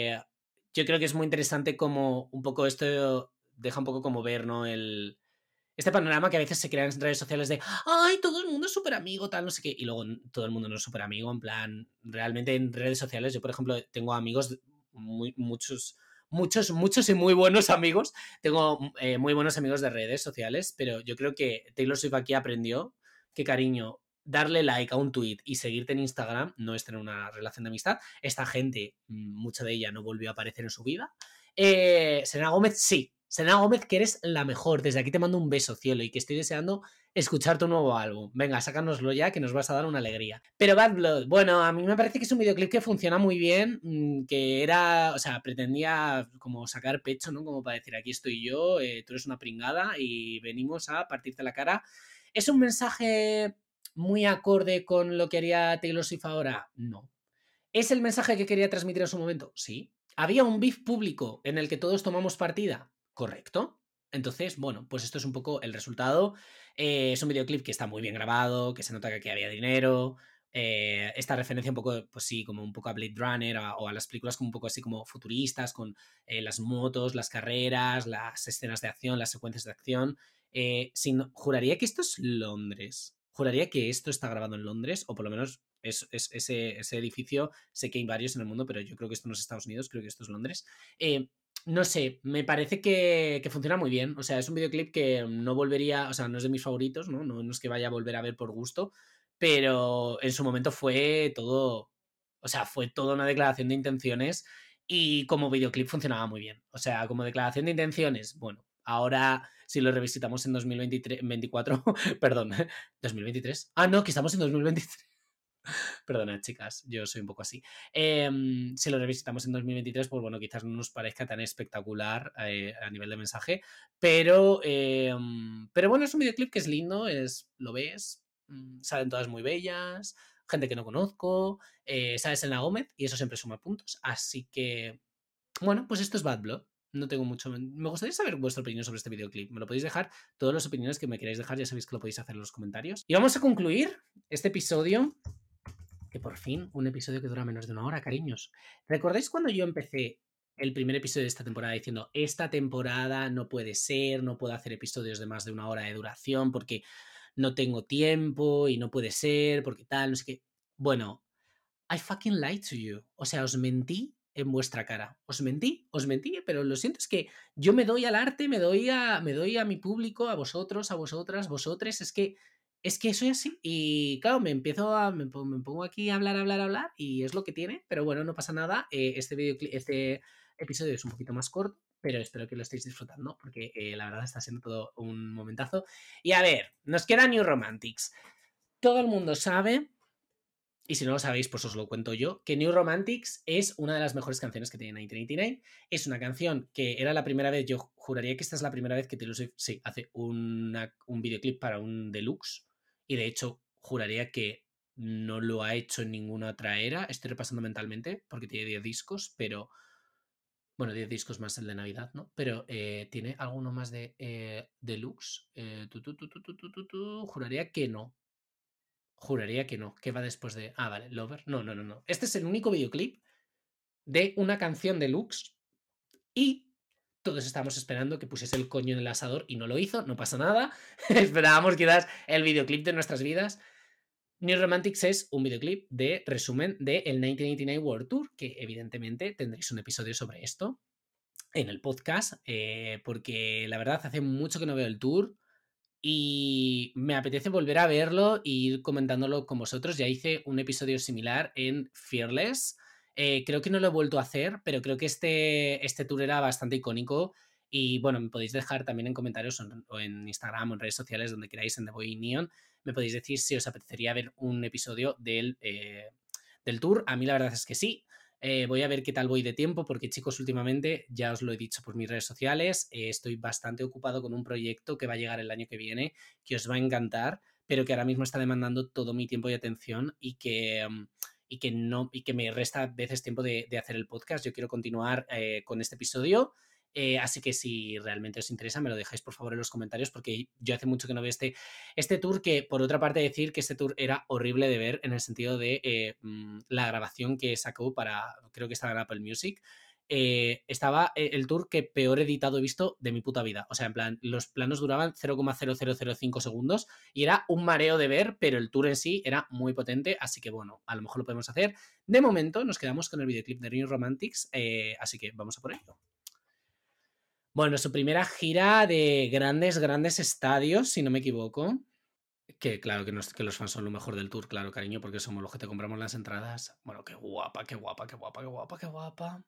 Yo creo que es muy interesante como un poco esto deja un poco como ver, ¿no? Este panorama que a veces se crea en redes sociales de ¡ay, todo el mundo es súper amigo, tal, no sé qué! Y luego todo el mundo no es súper amigo, en plan, realmente en redes sociales, yo por ejemplo tengo amigos, muchos y muy buenos amigos, tengo muy buenos amigos de redes sociales, pero yo creo que Taylor Swift aquí aprendió que, cariño, darle like a un tweet y seguirte en Instagram no es tener una relación de amistad. Esta gente, mucha de ella no volvió a aparecer en su vida. Selena Gómez, sí. Selena Gómez, que eres la mejor. Desde aquí te mando un beso, cielo, y que estoy deseando escuchar tu nuevo álbum. Venga, sácanoslo ya, que nos vas a dar una alegría. Pero Bad Blood, bueno, a mí me parece que es un videoclip que funciona muy bien, que era, o sea, pretendía como sacar pecho, ¿no? Como para decir, aquí estoy yo, tú eres una pringada y venimos a partirte la cara. ¿Es un mensaje muy acorde con lo que haría Taylor Swift ahora? No. ¿Es el mensaje que quería transmitir en su momento? Sí. ¿Había un beef público en el que todos tomamos partida? Correcto. Entonces, bueno, pues esto es un poco el resultado. Es un videoclip que está muy bien grabado, que se nota que aquí había dinero. Esta referencia un poco, pues sí, como un poco a Blade Runner o a las películas como un poco así como futuristas, con las motos, las carreras, las escenas de acción, las secuencias de acción. Juraría que esto es Londres. Juraría que esto está grabado en Londres, o por lo menos ese edificio. Sé que hay varios en el mundo, pero yo creo que esto no es Estados Unidos, creo que esto es Londres. No sé, me parece que funciona muy bien. O sea, es un videoclip que no volvería, o sea, no es de mis favoritos, ¿no? No es que vaya a volver a ver por gusto, pero en su momento fue todo, o sea, fue toda una declaración de intenciones y como videoclip funcionaba muy bien. O sea, como declaración de intenciones, bueno, ahora si lo revisitamos en 2023, 24, perdón, 2023. Ah, no, que estamos en 2023. Perdona, chicas, yo soy un poco así. Si lo revisitamos en 2023, pues bueno, quizás no nos parezca tan espectacular a nivel de mensaje, pero bueno, es un videoclip que es lindo, lo ves, salen todas muy bellas, gente que no conozco, sale Selena Gómez y eso siempre suma puntos. Así que, bueno, pues esto es Bad Blood. No tengo mucho. Me gustaría saber vuestra opinión sobre este videoclip. Me lo podéis dejar. Todas las opiniones que me queráis dejar, ya sabéis que lo podéis hacer en los comentarios. Y vamos a concluir este episodio, que por fin un episodio que dura menos de una hora, cariños. ¿Recordáis cuando yo empecé el primer episodio de esta temporada diciendo, esta temporada no puede ser, no puedo hacer episodios de más de una hora de duración porque no tengo tiempo y no puede ser, porque tal, no sé qué? Bueno, I fucking lied to you. O sea, os mentí en vuestra cara. Os mentí, pero lo siento, es que yo me doy al arte, me doy a mi público, a vosotros, a vosotras, vosotres, es que soy así. Y claro, me pongo aquí a hablar, y es lo que tiene, pero bueno, no pasa nada. Este episodio es un poquito más corto, pero espero que lo estéis disfrutando, porque la verdad está siendo todo un momentazo. Y a ver, nos queda New Romantics. Todo el mundo sabe, y si no lo sabéis, pues os lo cuento yo, que New Romantics es una de las mejores canciones que tiene 1989. Es una canción que era la primera vez, yo juraría que esta es la primera vez que Taylor Swift, sí, hace un videoclip para un deluxe. Y de hecho, juraría que no lo ha hecho en ninguna otra era. Estoy repasando mentalmente porque tiene 10 discos, pero... Bueno, 10 discos más el de Navidad, ¿no? Pero ¿tiene alguno más de deluxe? Juraría que no. Juraría que no. ¿Qué va después de...? Ah, vale, Lover. No, no, no, no. Este es el único videoclip de una canción deluxe y todos estábamos esperando que pusiese el coño en el asador y no lo hizo, no pasa nada. Esperábamos quizás el videoclip de nuestras vidas. New Romantics es un videoclip de resumen del 1989 World Tour, que evidentemente tendréis un episodio sobre esto en el podcast, porque la verdad hace mucho que no veo el tour. Y me apetece volver a verlo e ir comentándolo con vosotros. Ya hice un episodio similar en Fearless. Creo que no lo he vuelto a hacer, pero creo que este tour era bastante icónico. Y bueno, me podéis dejar también en comentarios o en Instagram o en redes sociales, donde queráis, en The Boy Neon. Me podéis decir si os apetecería ver un episodio del tour. A mí la verdad es que sí. Voy a ver qué tal voy de tiempo, porque chicos, últimamente, ya os lo he dicho por mis redes sociales, estoy bastante ocupado con un proyecto que va a llegar el año que viene, que os va a encantar, pero que ahora mismo está demandando todo mi tiempo y atención y que me resta a veces tiempo de hacer el podcast. Yo quiero continuar con este episodio. Así que si realmente os interesa, me lo dejáis por favor en los comentarios, porque yo hace mucho que no veo este tour, que por otra parte decir que este tour era horrible de ver en el sentido de la grabación que sacó para, creo que estaba en Apple Music, estaba el tour que peor editado he visto de mi puta vida. O sea, en plan, los planos duraban 0,0005 segundos y era un mareo de ver, pero el tour en sí era muy potente, así que bueno, a lo mejor lo podemos hacer. De momento nos quedamos con el videoclip de New Romantics, así que vamos a por ello. Bueno, su primera gira de grandes estadios, si no me equivoco. Que claro que los fans son lo mejor del tour, claro, cariño, porque somos los que te compramos las entradas. Bueno, qué guapa, qué guapa, qué guapa, qué guapa, qué guapa.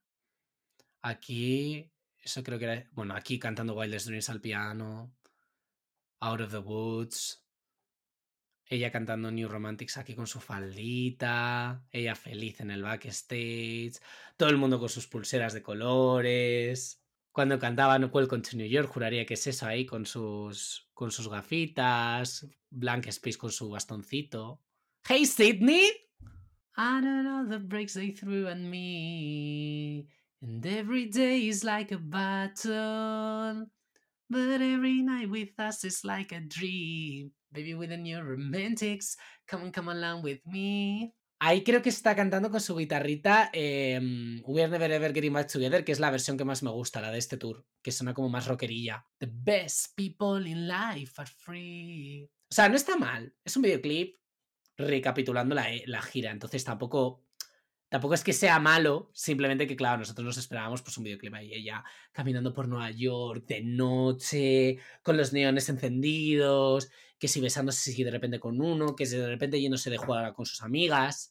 Aquí, eso creo que era. Bueno, aquí cantando Wildest Dreams al piano. Out of the Woods. Ella cantando New Romantics aquí con su faldita. Ella feliz en el backstage. Todo el mundo con sus pulseras de colores. Cuando cantaban Welcome to New York, juraría que es eso ahí con sus gafitas. Blank Space con su bastoncito. Hey Sydney! I don't know the breaks they threw at me. And every day is like a battle. But every night with us is like a dream. Baby with the new romantics. Come along with me. Ahí creo que está cantando con su guitarrita We're Never Ever Getting Back Together, que es la versión que más me gusta, la de este tour, que suena como más rockerilla. The best people in life are free. O sea, no está mal. Es un videoclip recapitulando la gira, entonces tampoco es que sea malo, simplemente que, claro, nosotros nos esperábamos pues un videoclip ahí, ella caminando por Nueva York de noche, con los neones encendidos, que si besándose si de repente con uno, que si de repente yéndose de jugar con sus amigas.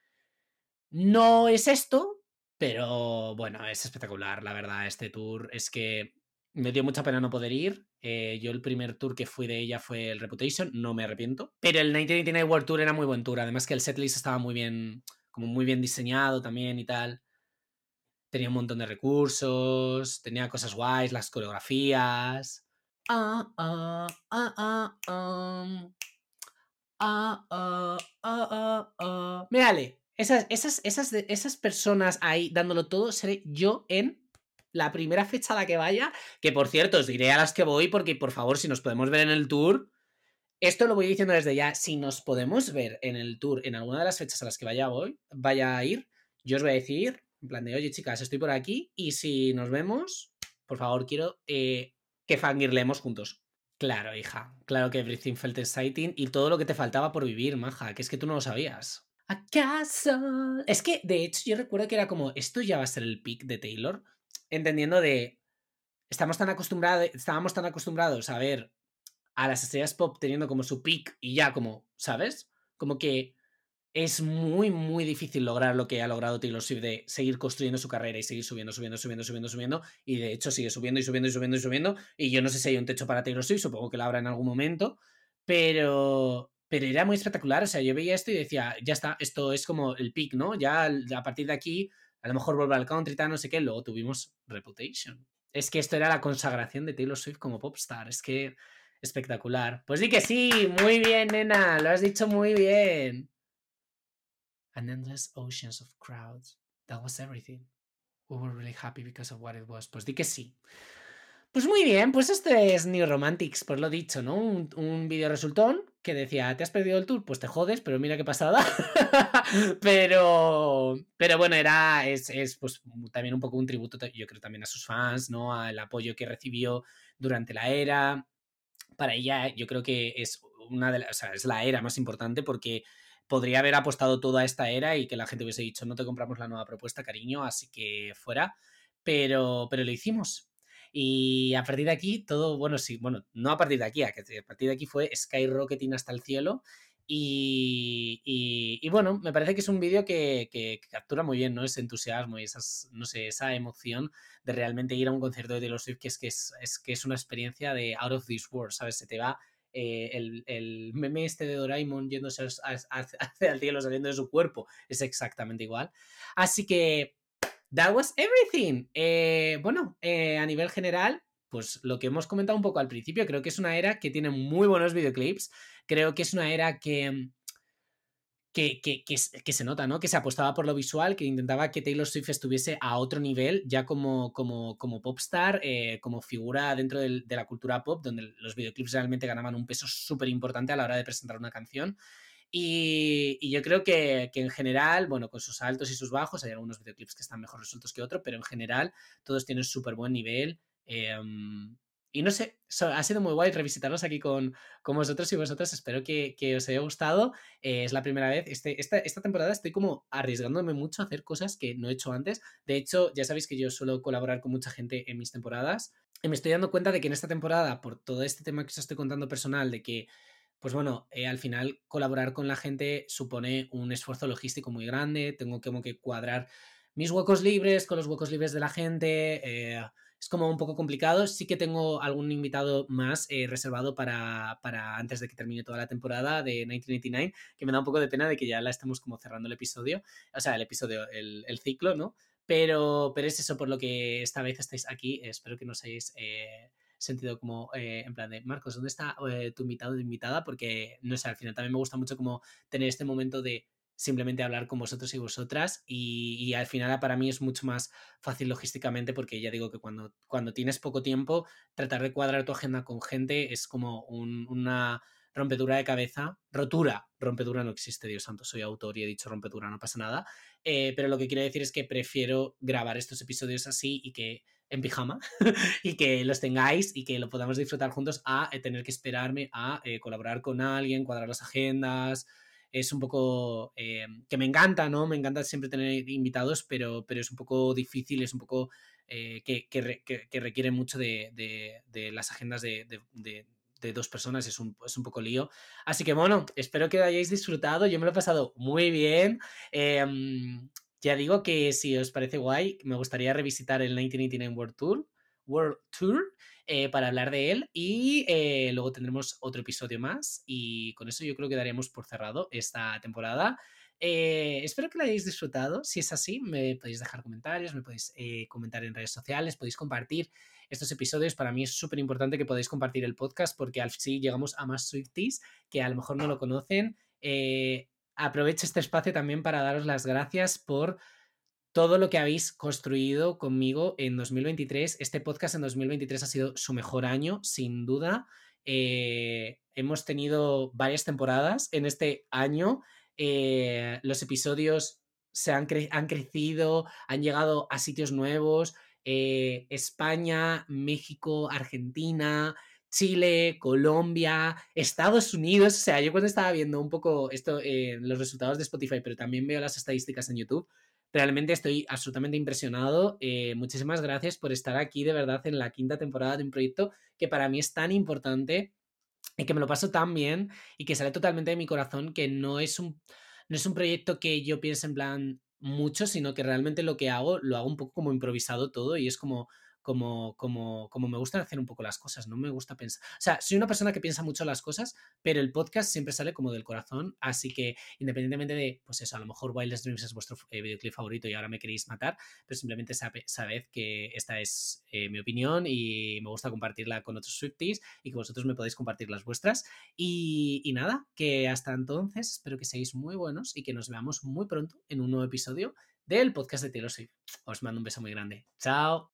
No es esto, pero bueno, es espectacular, la verdad, este tour. Es que me dio mucha pena no poder ir. Yo el primer tour que fui de ella fue el Reputation, no me arrepiento. Pero el 1989 World Tour era muy buen tour, además que el setlist estaba muy bien, como muy bien diseñado también y tal. Tenía un montón de recursos, tenía cosas guays, las coreografías. Mírale, esas personas ahí dándolo todo, seré yo en la primera fecha a la que vaya, que por cierto, os diré a las que voy, porque por favor, si nos podemos ver en el tour, esto lo voy diciendo desde ya, si nos podemos ver en el tour en alguna de las fechas a las que vaya a ir, yo os voy a decir, en plan de, oye chicas, estoy por aquí, y si nos vemos, por favor, quiero que fangirlemos juntos. Claro, hija. Claro que Everything Felt Exciting y todo lo que te faltaba por vivir, maja, que es que tú no lo sabías. ¿Acaso? Es que, de hecho, yo recuerdo que era como, esto ya va a ser el peak de Taylor, entendiendo de, estábamos tan acostumbrados a ver a las estrellas pop teniendo como su peak y ya como, ¿sabes? Como que es muy difícil lograr lo que ha logrado Taylor Swift de seguir construyendo su carrera y seguir subiendo, y de hecho sigue subiendo, y yo no sé si hay un techo para Taylor Swift, supongo que la habrá en algún momento, pero era muy espectacular, o sea, yo veía esto y decía, ya está, esto es como el peak, ¿no? Ya a partir de aquí, a lo mejor vuelve al country, tal, no sé qué, luego tuvimos Reputation. Es que esto era la consagración de Taylor Swift como popstar, es que espectacular. Pues di que sí, muy bien, nena, lo has dicho muy bien. And endless oceans of crowds. That was everything. We were really happy because of what it was. Pues di que sí. Pues muy bien, pues este es New Romantics, pues lo dicho, ¿no? Un vídeo resultón que decía, ¿te has perdido el tour? Pues te jodes, pero mira qué pasada. pero bueno, es pues también un poco un tributo, yo creo también a sus fans, ¿no? Al apoyo que recibió durante la era. Para ella, yo creo que es es la era más importante porque podría haber apostado toda esta era y que la gente hubiese dicho, no te compramos la nueva propuesta, cariño, así que fuera. Pero lo hicimos. Y a partir de aquí, todo, bueno, sí, bueno, no a partir de aquí, a partir de aquí fue skyrocketing hasta el cielo. Y bueno, me parece que es un vídeo que captura muy bien, ¿no? Ese entusiasmo y no sé, esa emoción de realmente ir a un concierto de Taylor Swift, que es una experiencia de out of this world, ¿sabes? Se te va el meme este de Doraemon yéndose hacia el cielo, saliendo de su cuerpo, es exactamente igual. Así que that was everything. Bueno, a nivel general, pues lo que hemos comentado un poco al principio, creo que es una era que tiene muy buenos videoclips, creo que es una era que se nota, ¿no? Que se apostaba por lo visual, que intentaba que Taylor Swift estuviese a otro nivel, ya como popstar, como figura dentro de la cultura pop, donde los videoclips realmente ganaban un peso súper importante a la hora de presentar una canción. Y yo creo que en general, bueno, con sus altos y sus bajos, hay algunos videoclips que están mejor resueltos que otros, pero en general todos tienen súper buen nivel. Y no sé, ha sido muy guay revisitarlos aquí con vosotros y vosotras. Espero que os haya gustado. Es la primera vez. Esta temporada estoy como arriesgándome mucho a hacer cosas que no he hecho antes. De hecho, ya sabéis que yo suelo colaborar con mucha gente en mis temporadas. Y me estoy dando cuenta de que en esta temporada, por todo este tema que os estoy contando personal, de que pues bueno, al final colaborar con la gente supone un esfuerzo logístico muy grande, tengo como que cuadrar mis huecos libres con los huecos libres de la gente, es como un poco complicado, sí que tengo algún invitado más reservado para antes de que termine toda la temporada de 1989, que me da un poco de pena de que ya la estemos como cerrando el episodio, o sea, el ciclo, ¿no? Pero es eso por lo que esta vez estáis aquí, espero que nos hayáis sentido como en plan de Marcos, ¿dónde está tu invitado o invitada? Porque no sé, al final también me gusta mucho como tener este momento de simplemente hablar con vosotros y vosotras y al final para mí es mucho más fácil logísticamente porque ya digo que cuando tienes poco tiempo tratar de cuadrar tu agenda con gente es como una rompedura de cabeza, rompedura no existe, Dios santo, soy autor y he dicho rompedura, no pasa nada, pero lo que quiero decir es que prefiero grabar estos episodios así y que en pijama y que los tengáis y que lo podamos disfrutar juntos a tener que esperarme a colaborar con alguien, cuadrar las agendas. Es un poco que me encanta, ¿no? Me encanta siempre tener invitados, pero es un poco difícil, es un poco que requiere mucho de las agendas de dos personas, es un poco lío. Así que bueno, espero que lo hayáis disfrutado. Yo me lo he pasado muy bien. Eh, ya digo que si os parece guay, me gustaría revisitar el 1989 World Tour para hablar de él y luego tendremos otro episodio más y con eso yo creo que daremos por cerrado esta temporada. Espero que lo hayáis disfrutado. Si es así, me podéis dejar comentarios, me podéis comentar en redes sociales, podéis compartir estos episodios. Para mí es súper importante que podáis compartir el podcast porque al fin llegamos a más Swifties que a lo mejor no lo conocen. Aprovecho este espacio también para daros las gracias por todo lo que habéis construido conmigo en 2023. Este podcast en 2023 ha sido su mejor año, sin duda. Hemos tenido varias temporadas en este año. Los episodios han crecido, han llegado a sitios nuevos. España, México, Argentina, Chile, Colombia, Estados Unidos. O sea, yo cuando estaba viendo un poco esto, los resultados de Spotify, pero también veo las estadísticas en YouTube, realmente estoy absolutamente impresionado. Muchísimas gracias por estar aquí de verdad en la quinta temporada de un proyecto que para mí es tan importante y que me lo paso tan bien y que sale totalmente de mi corazón, que no es un proyecto que yo piense en plan mucho, sino que realmente lo que hago, lo hago un poco como improvisado todo y es como me gusta hacer un poco las cosas, no me gusta pensar. O sea, soy una persona que piensa mucho las cosas, pero el podcast siempre sale como del corazón, así que independientemente de, pues eso, a lo mejor Wildest Dreams es vuestro videoclip favorito y ahora me queréis matar, pero simplemente sabed que esta es mi opinión y me gusta compartirla con otros Swifties y que vosotros me podéis compartir las vuestras. Y nada, que hasta entonces espero que seáis muy buenos y que nos veamos muy pronto en un nuevo episodio del podcast de Taylor Swift. Os mando un beso muy grande. Chao.